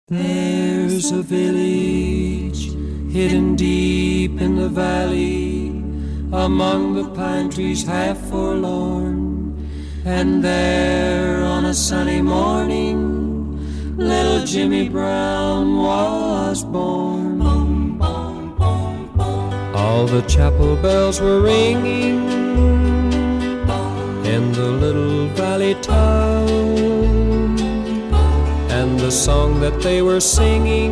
There's a village hidden deep in the valley, among the pine trees half forlorn. And there on a sunny morning, little Jimmy Brown was born. All the chapel bells were ringing in the little valley town, and the song that they were singing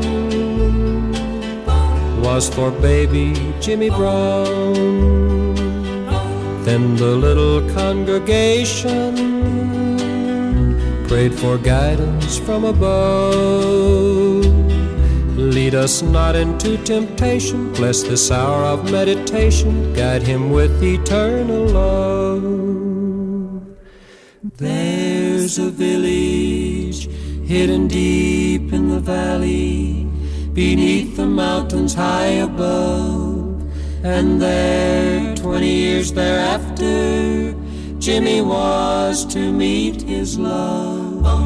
was for baby Jimmy Brown. Then the little congregation prayed for guidance from above. Lead us not into temptation, bless this hour of meditation, guide him with eternal love. There's a village hidden deep in the valley, beneath the mountains high above. And there, 20 years thereafter, Jimmy was to meet his love.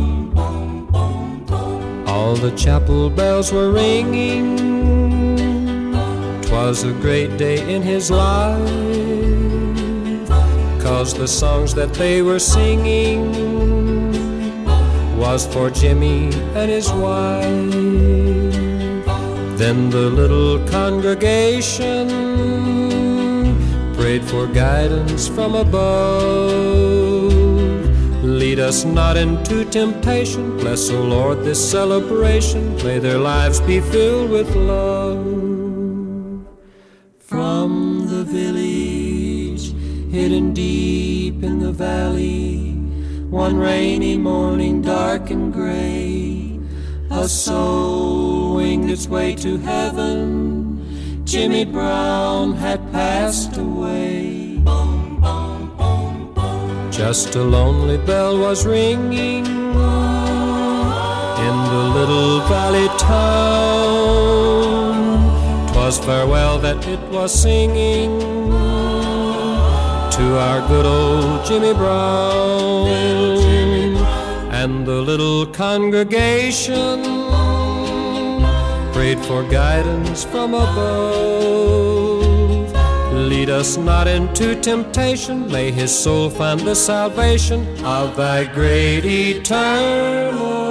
All the chapel bells were ringing, 'twas a great day in his life, 'cause the songs that they were singing was for Jimmy and his wife. Then the little congregation prayed for guidance from above. Lead us not into temptation, bless, O Lord, this celebration, may their lives be filled with love. From the village hidden deep in the valley, one rainy morning dark and gray, a soul winged its way to heaven. Jimmy Brown had passed away. Just a lonely bell was ringing in the little valley town. 'Twas farewell that it was singing to our good old Jimmy Brown. And the little congregation prayed for guidance from above. Lead us not into temptation, may his soul find the salvation of thy great eternal